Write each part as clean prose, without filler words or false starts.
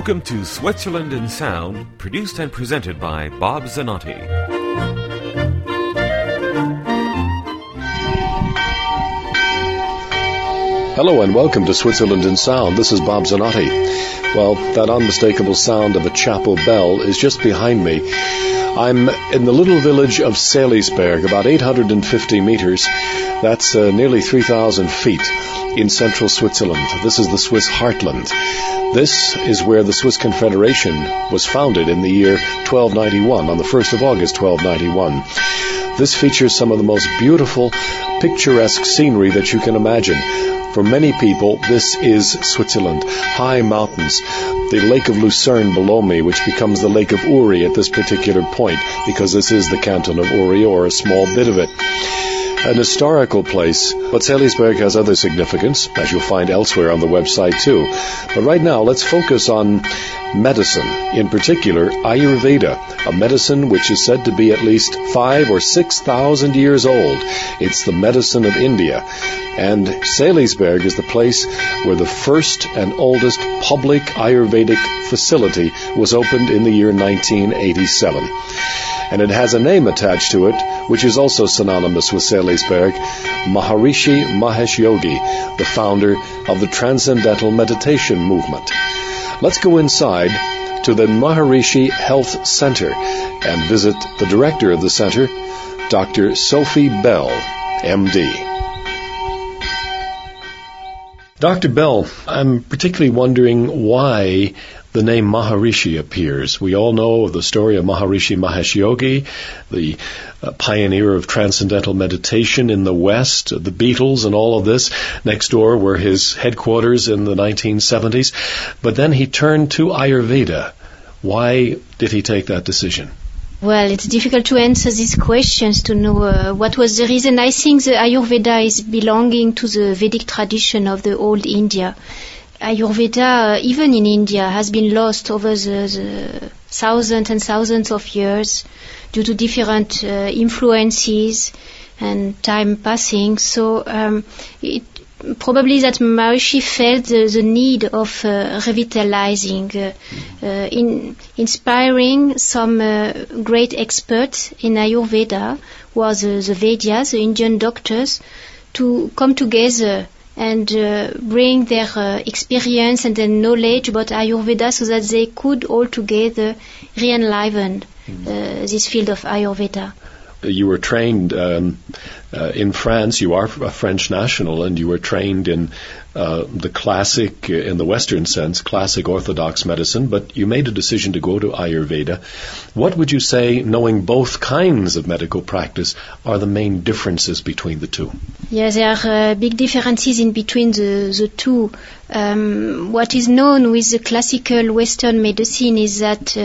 Welcome to Switzerland in Sound, produced and presented by Bob Zanotti. Hello and welcome to Switzerland in Sound. This is Bob Zanotti. Well, that unmistakable sound of a chapel bell is just behind me. I'm in the little village of Seelisberg, about 850 meters. That's nearly 3,000 feet in central Switzerland. This is the Swiss heartland. This is where the Swiss Confederation was founded in the year 1291, on the 1st of August 1291. This features some of the most beautiful, picturesque scenery that you can imagine. For many people, this is Switzerland. High mountains, the Lake of Lucerne below me, which becomes the Lake of Uri at this particular point, because this is the canton of Uri, or a small bit of it. An historical place, but Seelisberg has other significance, as you'll find elsewhere on the website too. But right now, let's focus on medicine, in particular Ayurveda, a medicine which is said to be at least 5,000 or 6,000 years old. It's the medicine of India. And Seelisberg is the place where the first and oldest public Ayurvedic facility was opened in the year 1987. And it has a name attached to it, which is also synonymous with Seelisberg, Maharishi Mahesh Yogi, the founder of the Transcendental Meditation movement. Let's go inside to the Maharishi Health Center and visit the director of the center, Dr. Sophie Bell, MD. Dr. Bell, I'm particularly wondering why the name Maharishi appears. We all know the story of Maharishi Mahesh Yogi, the pioneer of transcendental meditation in the West, the Beatles and all of this. Next door were his headquarters in the 1970s. But then he turned to Ayurveda. Why did he take that decision? Well, it's difficult to answer these questions to know what was the reason. I think the Ayurveda is belonging to the Vedic tradition of the old India. Ayurveda, even in India, has been lost over the thousands and thousands of years due to different influences and time passing. So it probably that Maharishi felt the need of revitalizing, inspiring some great experts in Ayurveda, who are the Vedyas, the Indian doctors, to come together and bring their experience and their knowledge about Ayurveda so that they could all together re-enliven this field of Ayurveda. You were trained in France. You are a French national, and you were trained in the classic, in the Western sense, classic Orthodox medicine, but you made a decision to go to Ayurveda. What would you say, knowing both kinds of medical practice, are the main differences between the two? Yes, there are big differences in between the two. What is known with the classical Western medicine is that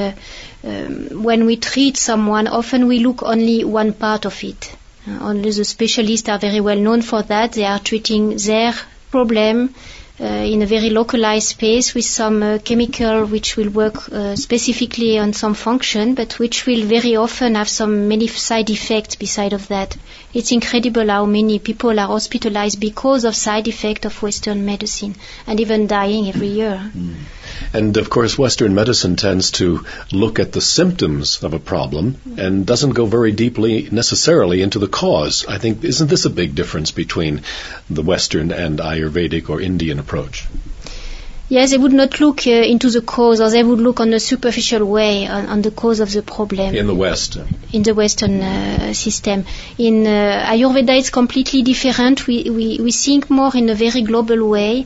when we treat someone, often we look only one part of it. Only the specialists are very well known for that. They are treating their problem in a very localized space with some chemical which will work specifically on some function, but which will very often have many side effects beside of that. It's incredible how many people are hospitalized because of side effects of Western medicine, and even dying every year. And of course, Western medicine tends to look at the symptoms of a problem and doesn't go very deeply necessarily into the cause. I think, isn't this a big difference between the Western and Ayurvedic or Indian approach? Yes, they would not look into the cause, or they would look on a superficial way on the cause of the problem. In the West? In the Western system. In Ayurveda, it's completely different. We think more in a very global way.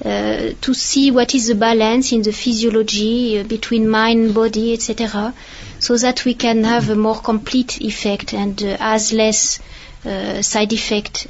To see what is the balance in the physiology between mind, body, etc., so that we can have a more complete effect and as less side effect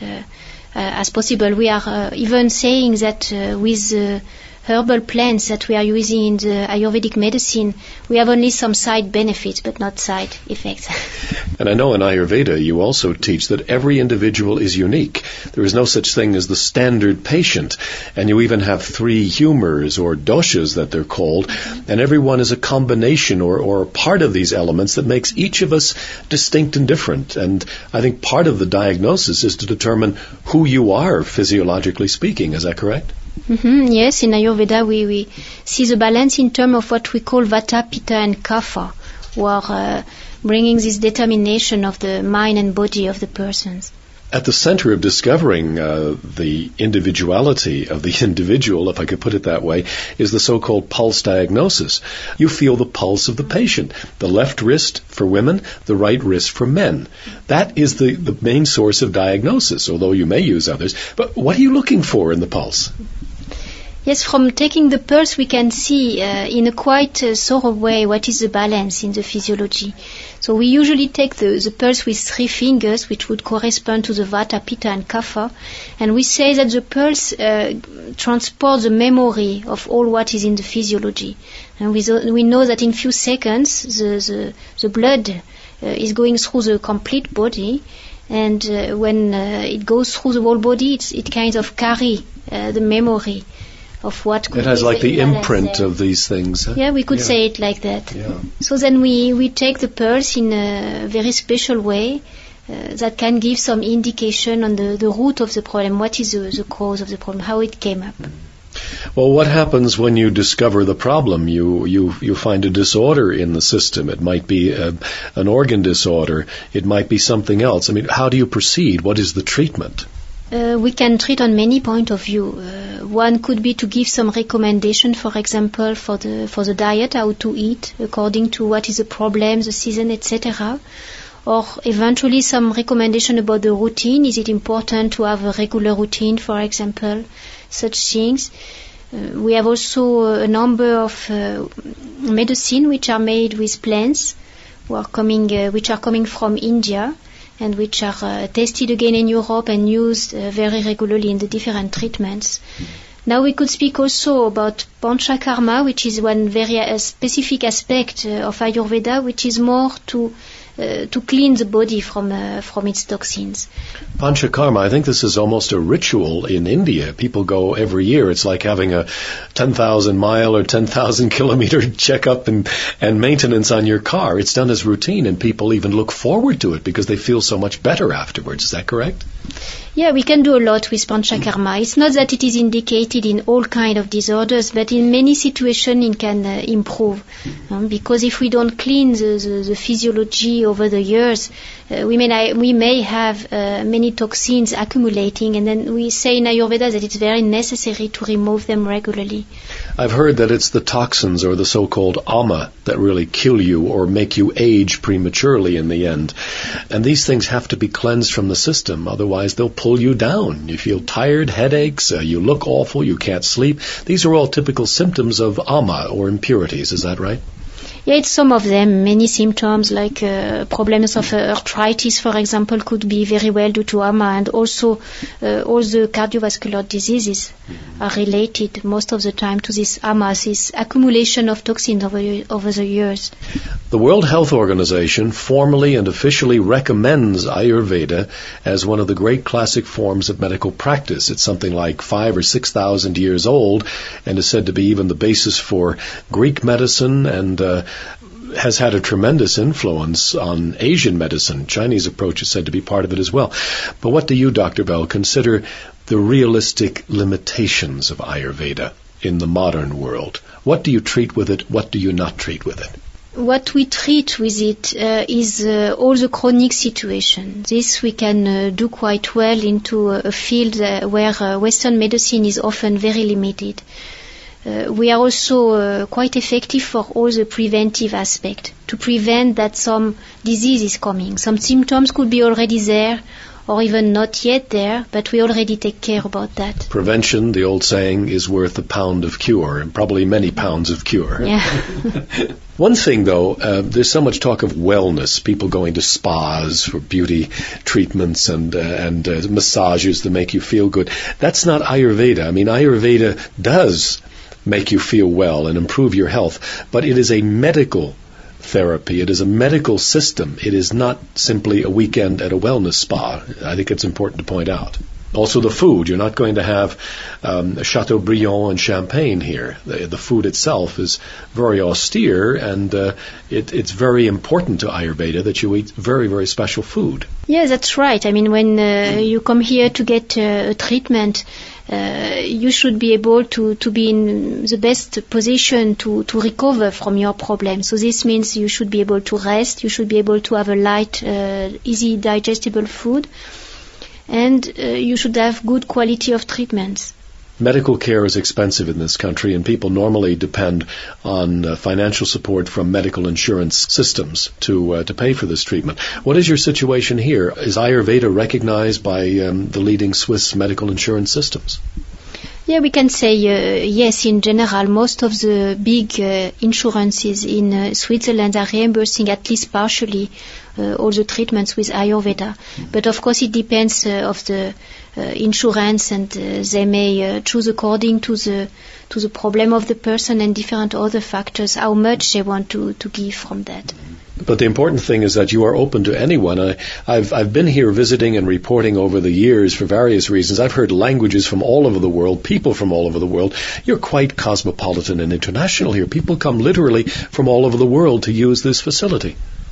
as possible. We are even saying that with herbal plants that we are using in the Ayurvedic medicine, we have only some side benefits, but not side effects. And I know in Ayurveda you also teach that every individual is unique. There is no such thing as the standard patient. And you even have 3 humors or doshas that they're called. And everyone is a combination or part of these elements that makes each of us distinct and different. And I think part of the diagnosis is to determine who you are, physiologically speaking. Is that correct? Yes, in Ayurveda we see the balance in terms of what we call Vata, Pitta and Kapha, who are bringing this determination of the mind and body of the persons. At the center of discovering the individuality of the individual, if I could put it that way, is the so-called pulse diagnosis. You feel the pulse of the patient. The left wrist for women, the right wrist for men. That is the main source of diagnosis, although you may use others. But what are you looking for in the pulse? Yes, from taking the pulse we can see in a quite thorough way what is the balance in the physiology. So we usually take the pulse with 3 fingers, which would correspond to the Vata, Pitta and Kapha, and we say that the pulse transports the memory of all what is in the physiology. And we know that in few seconds the blood is going through the complete body, and when it goes through the whole body, it kind of carry the memory of what could it has be like the imprint there. of these things. Huh? Yeah, we could say it like that. Yeah. So then we take the pulse in a very special way that can give some indication on the root of the problem, what is the cause of the problem, how it came up. Well, what happens when you discover the problem? You find a disorder in the system. It might be an organ disorder. It might be something else. I mean, how do you proceed? What is the treatment? We can treat on many point of view. One could be to give some recommendation, for example, for the diet, how to eat according to what is the problem, the season, etc. Or eventually some recommendation about the routine. Is it important to have a regular routine, for example, such things. We have also a number of medicine which are made with plants, which are coming from India, and which are tested again in Europe and used very regularly in the different treatments. Now we could speak also about Panchakarma, which is one very specific aspect of Ayurveda, which is more to clean the body from its toxins. Panchakarma, I think this is almost a ritual in India. People go every year. It's like having a 10,000 mile or 10,000 kilometer checkup and maintenance on your car. It's done as routine, and people even look forward to it because they feel so much better afterwards. Is that correct? Yeah, we can do a lot with Panchakarma. It's not that it is indicated in all kind of disorders, but in many situations it can improve. Because if we don't clean the physiology over the years, we may have many toxins accumulating, and then we say in Ayurveda that it's very necessary to remove them regularly. I've heard that it's the toxins or the so-called ama that really kill you or make you age prematurely in the end. And these things have to be cleansed from the system, otherwise they'll pull you down. You feel tired, headaches, you look awful, you can't sleep. These are all typical symptoms of ama or impurities, is that right? Yeah, it's some of them. Many symptoms like problems of arthritis, for example, could be very well due to ama, and also all the cardiovascular diseases are related most of the time to this ama, this accumulation of toxins over the years. The World Health Organization formally and officially recommends Ayurveda as one of the great classic forms of medical practice. It's something like 5,000 or 6,000 years old and is said to be even the basis for Greek medicine, and has had a tremendous influence on Asian medicine. Chinese approach is said to be part of it as well. But what do you, Dr. Bell, consider the realistic limitations of Ayurveda in the modern world? What do you treat with it? What do you not treat with it? What we treat with it is all the chronic situation. This we can do quite well into a field where Western medicine is often very limited. We are also quite effective for all the preventive aspect, to prevent that some disease is coming. Some symptoms could be already there or even not yet there, but we already take care about that. Prevention, the old saying, is worth a pound of cure, and probably many pounds of cure. Yeah. One thing, though, there's so much talk of wellness, people going to spas for beauty treatments and massages to make you feel good. That's not Ayurveda. I mean, Ayurveda does make you feel well and improve your health, but it is a medical therapy. It is a medical system. It is not simply a weekend at a wellness spa. I think it's important to point out. Also the food. You're not going to have Chateaubriand and champagne here. The food itself is very austere, and it's very important to Ayurveda that you eat very, very special food. Yeah, that's right. I mean, when you come here to get a treatment, you should be able to be in the best position to recover from your problem. So this means you should be able to rest, you should be able to have a light, easy digestible food, and you should have good quality of treatments. Medical care is expensive in this country, and people normally depend on financial support from medical insurance systems to pay for this treatment. What is your situation here? Is Ayurveda recognized by the leading Swiss medical insurance systems? Yeah, we can say yes. In general, most of the big insurances in Switzerland are reimbursing at least partially all the treatments with Ayurveda. But of course, it depends of the insurance, and they may choose according to the problem of the person and different other factors how much they want to give from that. But the important thing is that you are open to anyone. I've been here visiting and reporting over the years for various reasons. I've heard languages from all over the world, people from all over the world. You're quite cosmopolitan and international here. People come literally from all over the world to use this facility.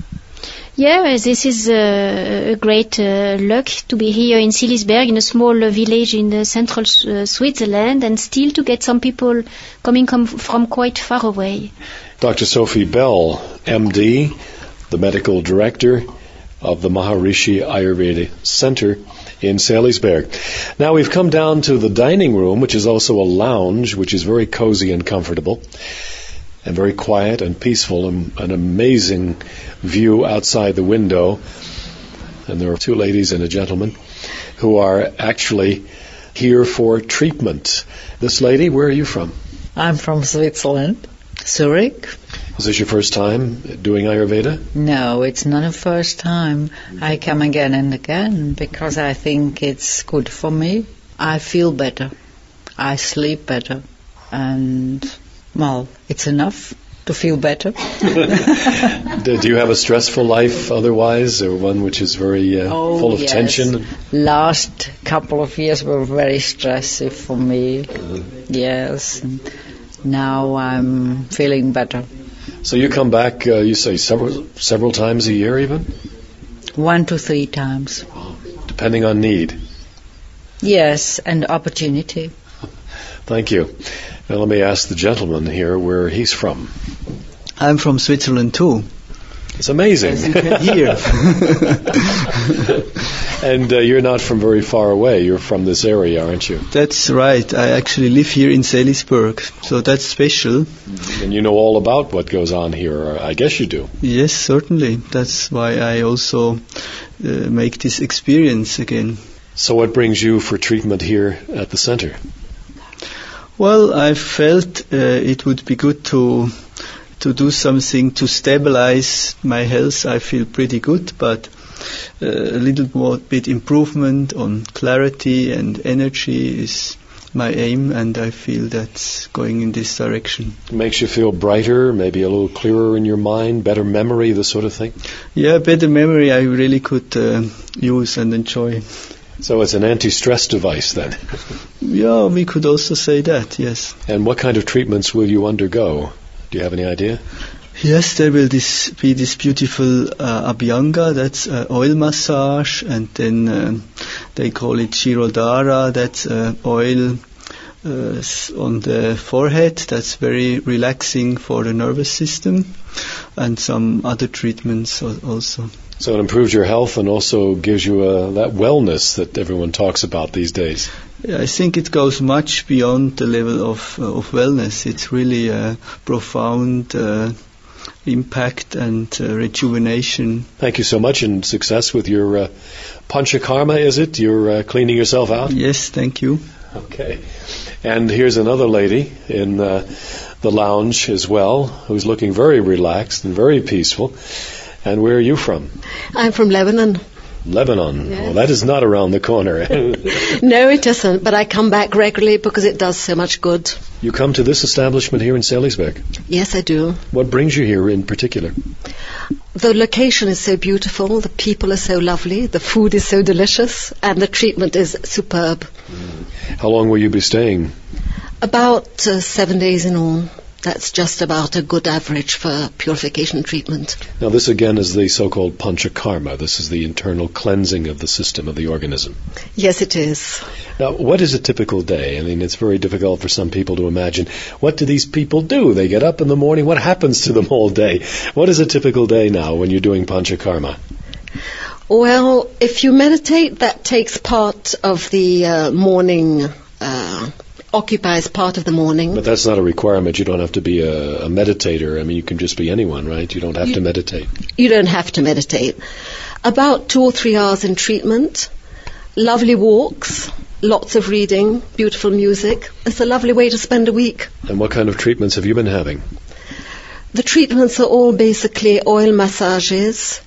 Yeah, this is a great luck to be here in Seelisberg, in a small village in the central Switzerland, and still to get some people coming from quite far away. Dr. Sophie Bell, MD, the medical director of the Maharishi Ayurveda Center in Seelisberg. Now we've come down to the dining room, which is also a lounge, which is very cozy and comfortable, and very quiet and peaceful, and an amazing view outside the window. And there are two ladies and a gentleman who are actually here for treatment. This lady, where are you from? I'm from Switzerland, Zurich. Is this your first time doing Ayurveda? No, it's not the first time. I come again and again because I think it's good for me. I feel better. I sleep better. And, well, it's enough to feel better. Do you have a stressful life otherwise, or one which is very full of tension? Last couple of years were very stressful for me. Yes. Now I'm feeling better. So you come back, you say several times a year even? 1 to 3 times. Depending on need? Yes, and opportunity. Thank you. Now let me ask the gentleman here where he's from. I'm from Switzerland too. It's amazing. As you can hear. And you're not from very far away. You're from this area, aren't you? That's right. I actually live here in Seelisberg, so that's special. And you know all about what goes on here, I guess you do. Yes, certainly. That's why I also make this experience again. So what brings you for treatment here at the center? Well, I felt it would be good to do something to stabilize my health. I feel pretty good, but a little more bit improvement on clarity and energy is my aim, and I feel that's going in this direction. It makes you feel brighter, maybe a little clearer in your mind, better memory, this sort of thing? Yeah, better memory I really could use and enjoy. So it's an anti-stress device then? Yeah, we could also say that, yes. And what kind of treatments will you undergo? Do you have any idea? Yes, there will be this beautiful Abhyanga, that's oil massage, and then they call it Shirodhara, that's oil on the forehead, that's very relaxing for the nervous system, and some other treatments also. So it improves your health and also gives you that wellness that everyone talks about these days. Yeah, I think it goes much beyond the level of wellness. It's really a profound impact and rejuvenation. Thank you so much, and success with your Panchakarma, is it? You're cleaning yourself out? Yes, thank you. Okay. And here's another lady in the lounge as well, who's looking very relaxed and very peaceful. And where are you from? I'm from Lebanon. Lebanon. Yes. Well, that is not around the corner. No, it isn't, but I come back regularly because it does so much good. You come to this establishment here in Seelisberg? Yes, I do. What brings you here in particular? The location is so beautiful, the people are so lovely, the food is so delicious, and the treatment is superb. How long will you be staying? About 7 days in all. That's just about a good average for purification treatment. Now this again is the so-called panchakarma. This is the internal cleansing of the system of the organism. Yes, it is. Now, what is a typical day? I mean, it's very difficult for some people to imagine. What do these people do? They get up in the morning. What happens to them all day? What is a typical day now when you're doing panchakarma? Well, if you meditate, that takes part of the morning, occupies part of the morning. But that's not a requirement. You don't have to be a meditator. I mean, you can just be anyone, right? You don't have to meditate. You don't have to meditate. About 2 or 3 hours in treatment, lovely walks, lots of reading, beautiful music. It's a lovely way to spend a week. And what kind of treatments have you been having? The treatments are all basically oil massages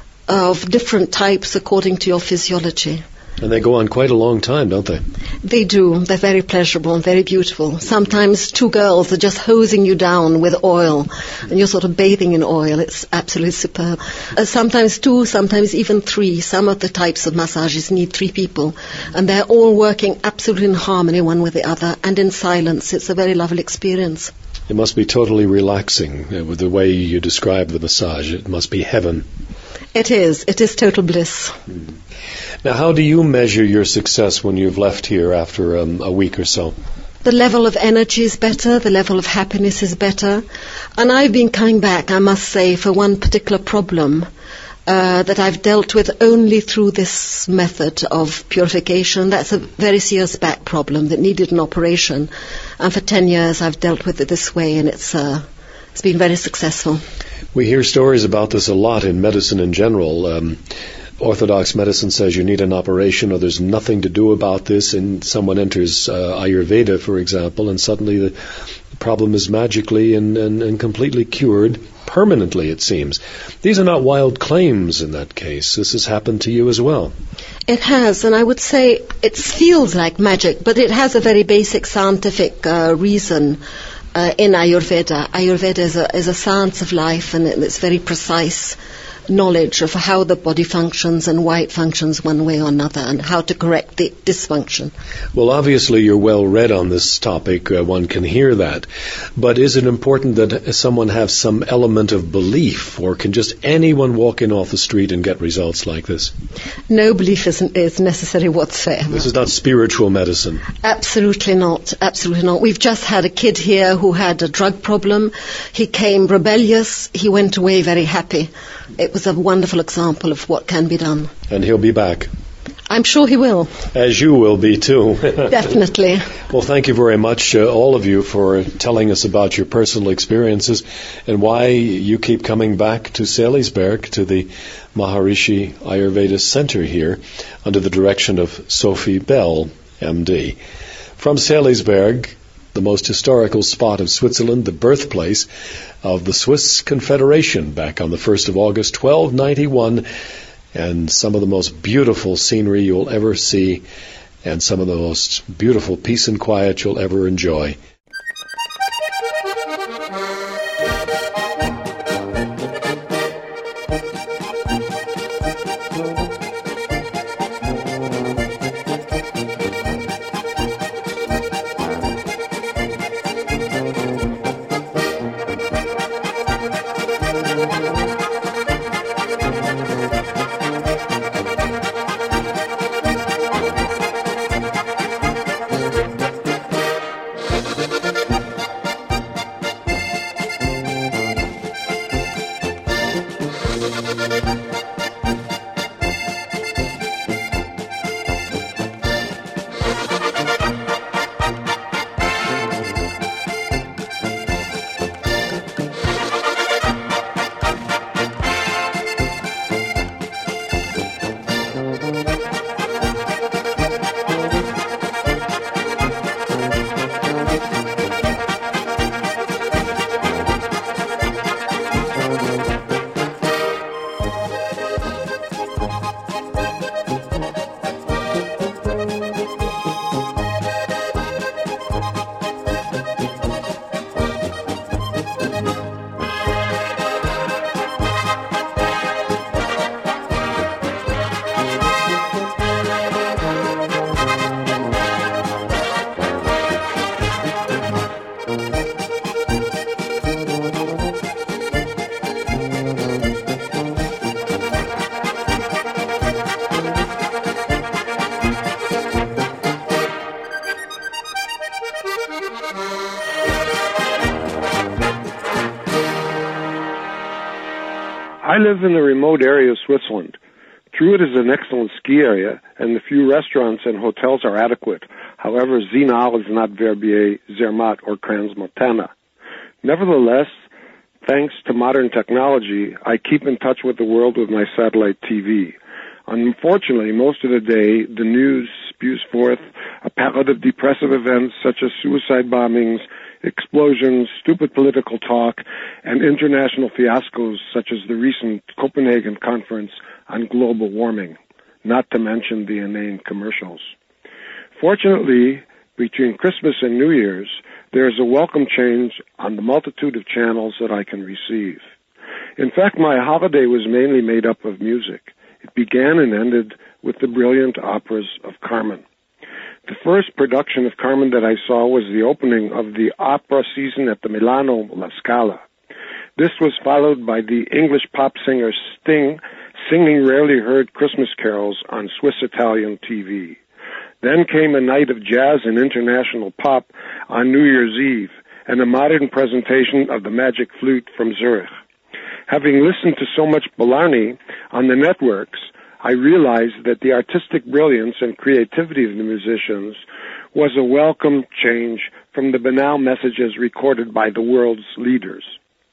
of different types according to your physiology. And they go on quite a long time, don't they? They do. They're very pleasurable and very beautiful. Sometimes 2 girls are just hosing you down with oil, and you're sort of bathing in oil. It's absolutely superb. Sometimes 2, sometimes even 3. Some of the types of massages need 3 people, and they're all working absolutely in harmony one with the other, and in silence. It's a very lovely experience. It must be totally relaxing with the way you describe the massage. It must be heaven. It is. It is total bliss. Now, how do you measure your success when you've left here after a week or so? The level of energy is better, the level of happiness is better. And I've been coming back, I must say, for one particular problem that I've dealt with only through this method of purification. That's a very serious back problem that needed an operation. And for 10 years I've dealt with it this way, and it's been very successful. We hear stories about this a lot in medicine in general. Orthodox medicine says you need an operation or there's nothing to do about this, and someone enters Ayurveda, for example, and suddenly the problem is magically and completely cured, permanently, it seems. These are not wild claims in that case. This has happened to you as well. It has, and I would say it feels like magic, but it has a very basic scientific reason in Ayurveda. Ayurveda is a science of life, and it's very precise knowledge of how the body functions and why it functions one way or another, and how to correct the dysfunction. Well, obviously you're well read on this topic. One can hear that. But is it important that someone have some element of belief, or can just anyone walk in off the street and get results like this? No belief is necessary whatsoever. This is not spiritual medicine. Absolutely not. Absolutely not. We've just had a kid here who had a drug problem. He came rebellious. He went away very happy. It was a wonderful example of what can be done. And he'll be back. I'm sure he will. As you will be, too. Definitely. Well, thank you very much, all of you, for telling us about your personal experiences and why you keep coming back to Salisbury, to the Maharishi Ayurveda Center here, under the direction of Sophie Bell, MD. From Salisbury, the most historical spot of Switzerland, the birthplace of the Swiss Confederation, back on the 1st of August, 1291, and some of the most beautiful scenery you'll ever see, and some of the most beautiful peace and quiet you'll ever enjoy. I live in the remote area of Switzerland. True, it is an excellent ski area, and the few restaurants and hotels are adequate. However, Zinal is not Verbier, Zermatt, or Crans-Montana. Nevertheless, thanks to modern technology, I keep in touch with the world with my satellite TV. Unfortunately, most of the day, the news spews forth a palette of depressive events such as suicide bombings, explosions, stupid political talk, and international fiascos such as the recent Copenhagen Conference on global warming, not to mention the inane commercials. Fortunately, between Christmas and New Year's, there is a welcome change on the multitude of channels that I can receive. In fact, my holiday was mainly made up of music. It began and ended with the brilliant operas of Carmen. The first production of Carmen that I saw was the opening of the opera season at the Milano La Scala. This was followed by the English pop singer Sting singing rarely heard Christmas carols on Swiss-Italian TV. Then came a night of jazz and international pop on New Year's Eve, and a modern presentation of the Magic Flute from Zurich. Having listened to so much Blarney on the networks, I realized that the artistic brilliance and creativity of the musicians was a welcome change from the banal messages recorded by the world's leaders.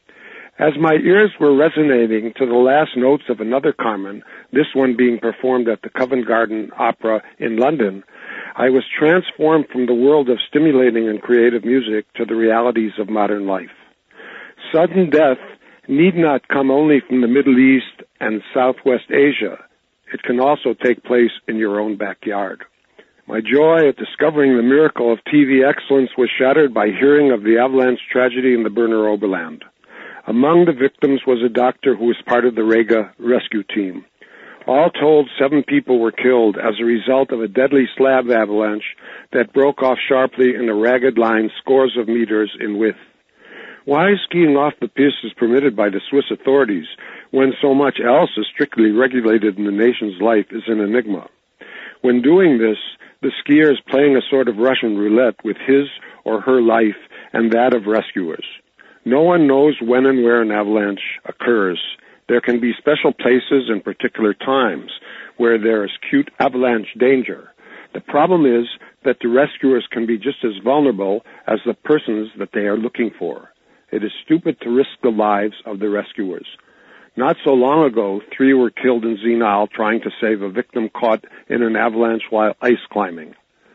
As my ears were resonating to the last notes of another Carmen, this one being performed at the Covent Garden Opera in London, I was transformed from the world of stimulating and creative music to the realities of modern life. Sudden death need not come only from the Middle East and Southwest Asia. It can also take place in your own backyard. My joy at discovering the miracle of TV excellence was shattered by hearing of the avalanche tragedy in the Berner Oberland. Among the victims was a doctor who was part of the Rega rescue team. All told, 7 people were killed as a result of a deadly slab avalanche that broke off sharply in a ragged line scores of meters in width. Why skiing off the piste is permitted by the Swiss authorities when so much else is strictly regulated in the nation's life is an enigma. When doing this, the skier is playing a sort of Russian roulette with his or her life and that of rescuers. No one knows when and where an avalanche occurs. There can be special places and particular times where there is acute avalanche danger. The problem is that the rescuers can be just as vulnerable as the persons that they are looking for. It is stupid to risk the lives of the rescuers. Not so long ago, 3 were killed in Zinal trying to save a victim caught in an avalanche while ice climbing.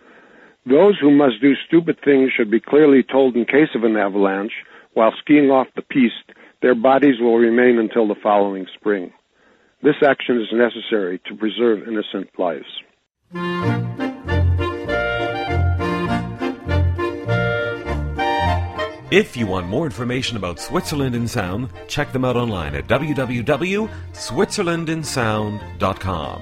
Those who must do stupid things should be clearly told in case of an avalanche. While skiing off the piste, their bodies will remain until the following spring. This action is necessary to preserve innocent lives. If you want more information about Switzerland in Sound, check them out online at www.switzerlandinsound.com.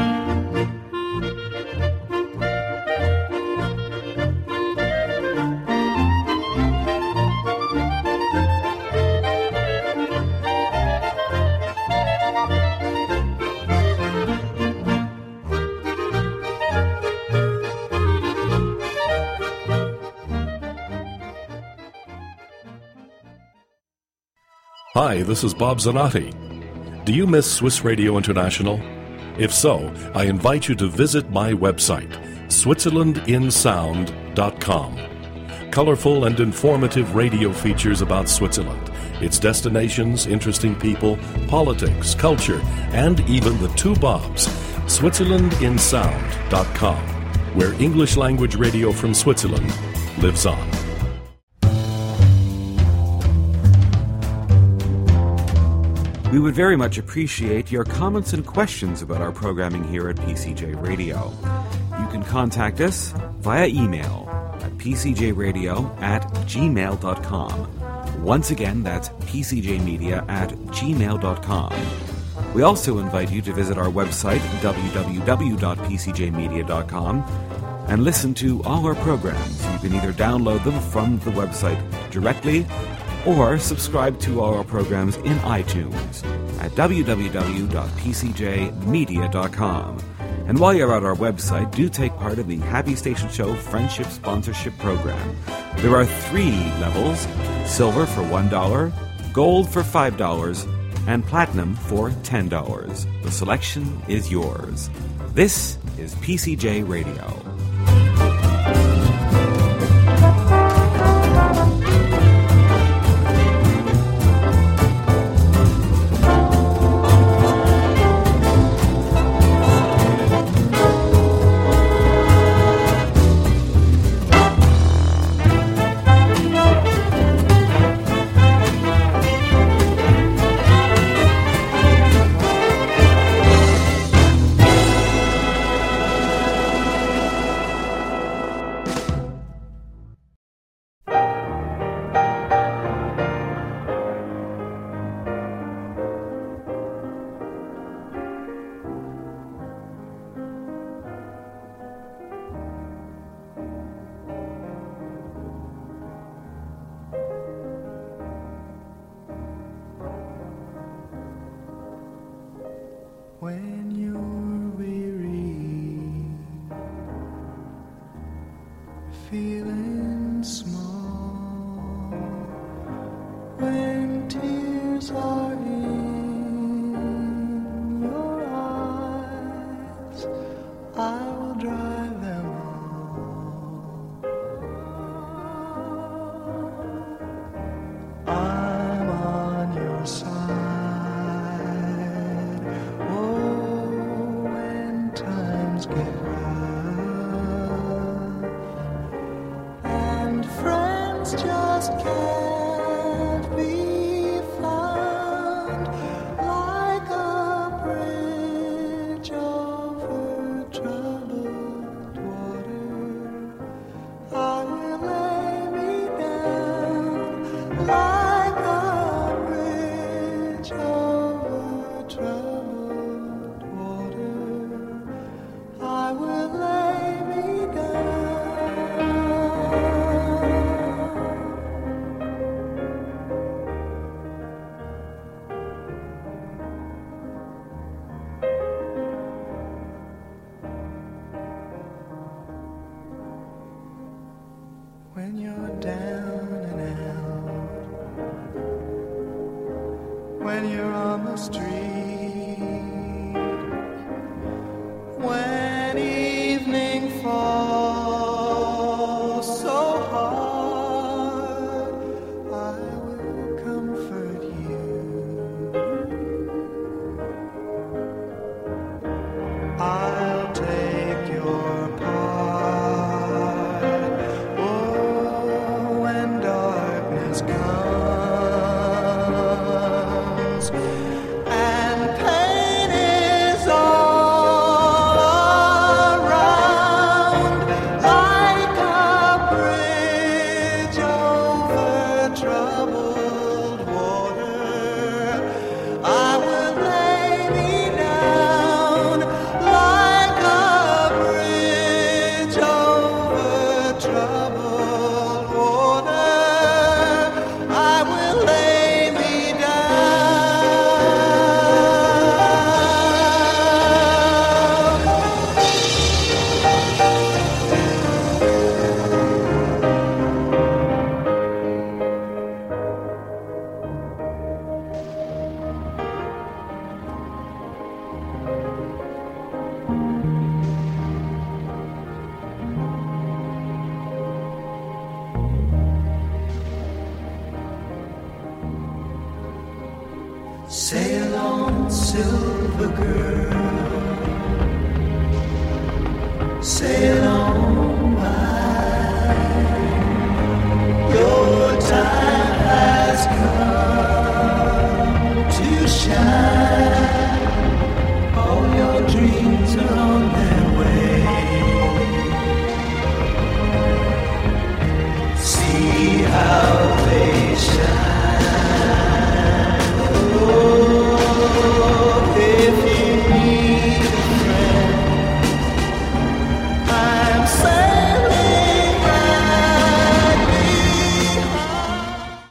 Hi, this is Bob Zanotti. Do you miss Swiss Radio International? If so, I invite you to visit my website, switzerlandinsound.com. Colorful and informative radio features about Switzerland, its destinations, interesting people, politics, culture, and even the 2 Bobs, switzerlandinsound.com, where English language radio from Switzerland lives on. We would very much appreciate your comments and questions about our programming here at PCJ Radio. You can contact us via email at pcjradio@gmail.com. Once again, that's pcjmedia@gmail.com. We also invite you to visit our website, www.pcjmedia.com, and listen to all our programs. You can either download them from the website directly or subscribe to our programs in iTunes at www.pcjmedia.com. And while you're at our website, do take part in the Happy Station Show Friendship Sponsorship Program. There are 3 levels: silver for $1, gold for $5, and Platinum for $10. The selection is yours. This is PCJ Radio. When you're weary, feeling small, when tears are in your eyes, I will dry them all. I'm on your side. Just can't be found like a bridge over troubled water. I will lay me down like a bridge over troubled water. I will lay me down. When you're down and out, when you're on the street, when evening falls so hard, I will comfort you. I'll take your part. Comes and pain is all around, like a bridge over troubled water. I will lay me down like a bridge over troubled water. I will lay me Sail on, silver girl, sail on.